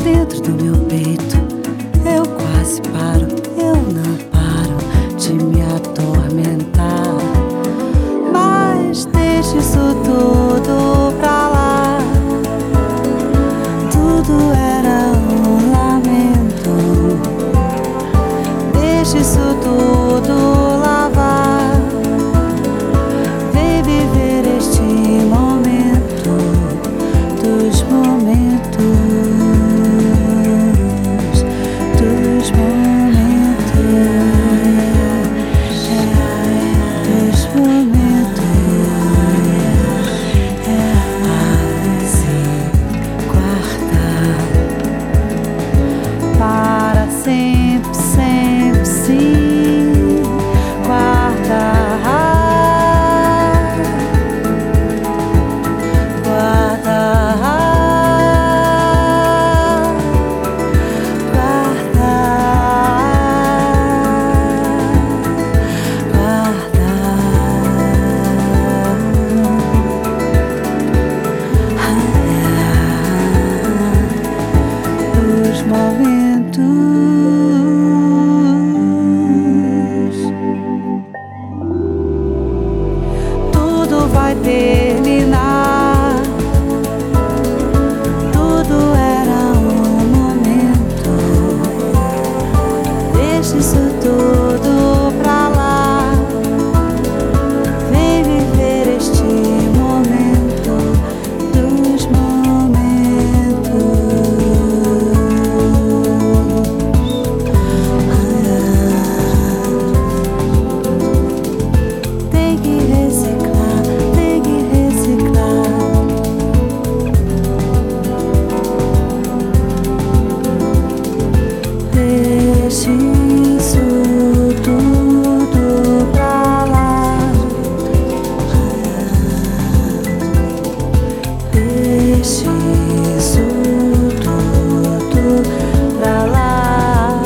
dentro do meu peito. Eu quase paro, eu não paro de me atormentar. Mas deixa isso tudo pra lá. Tudo era um lamento. Deixa isso tudo lavar. Vem viver este momento dos momentos. Dos momentos. Dos momentos. Assim, guardar para sempre, sempre, sim. Guardar, guardar, os momentos. Tudo vai terminar. Tudo era um momento. Deixa isso tudo pra lá. Vem viver este momento dos momentos. Tem que reciclar, tem que reciclar. Deixe isso tudo pra lá. Deixe isso tudo pra lá.